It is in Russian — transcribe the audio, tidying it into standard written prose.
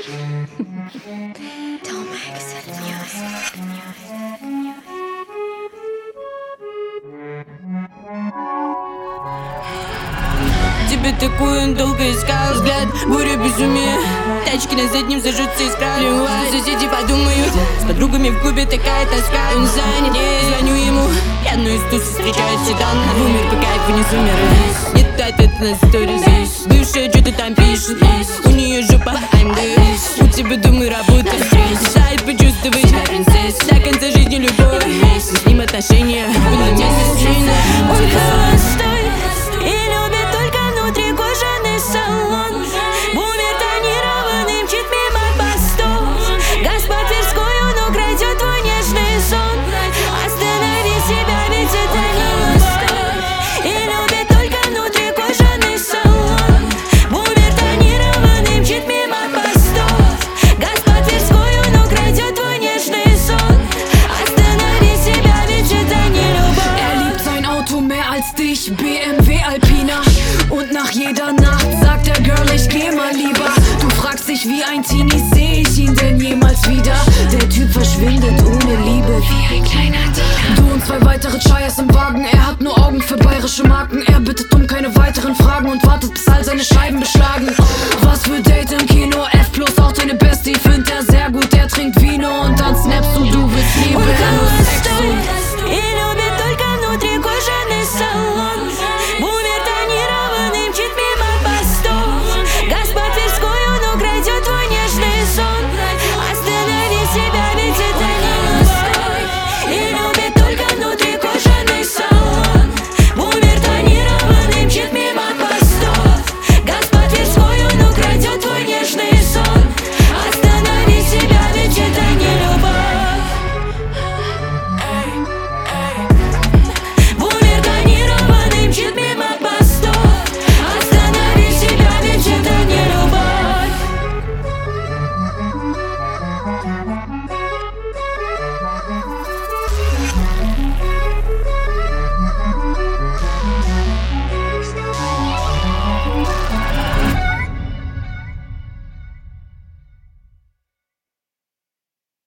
Тебя такую долго искал, взгляд, буря безумия. Тачки на заднем зажжутся искра. Соседи подумают, с подругами в клубе такая тоска. Он занят, я звоню ему, я одну из тусы встречаю седан. Умер по кайфу, не сумер. Нет ответа на сторис. Бывшая что-то там пишет, у нее жопа, I'm good. У тебя дома работа, мешает почувствовать принцесс. До конца жизни любовь, с ним отношения. Он холостой и любит только внутри кожаный салон. Бумер тонированный мчит мимо постов. Газ по Тверскую, но крадет твой нежный сон. Останови себя, ведь это не любовь. И любит только внутри кожаный салон. Бумер тонированный мчит мимо постов. Газ по Тверскую, но крадет твой нежный сон. Останови себя, ведь это не любовь. Liebt sein Auto mehr als dich, BMW Alpina. Und nach jeder Nacht sagt er, Girl, ich geh mal lieber. Du fragst dich wie ein Teenie, seh ich ihn denn jemals wieder? Der Typ verschwindet ohne Liebe wie ein kleiner Dealer. Du und zwei weitere Chayas im Wagen, er hat nur Augen für bayerische Marken. Er bittet um keine weiteren Fragen und wartet, bis all seine Scheiben beschlagen. Was für Date im Kino, F+, auch deine Bestie findet er sehr gut. Er trinkt Vino und dann snappst du willst Liebe.